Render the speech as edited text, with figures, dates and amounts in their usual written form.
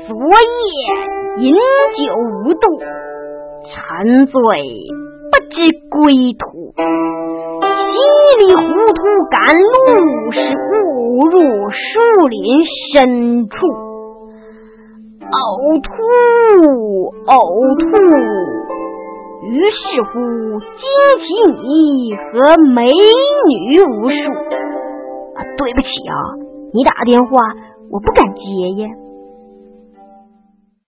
昨夜饮酒无度，沉醉不知归途，稀里糊涂赶路，是误入树林深处，呕吐。于是乎惊起你和美女无数。对不起啊，你打电话我不敢接呀。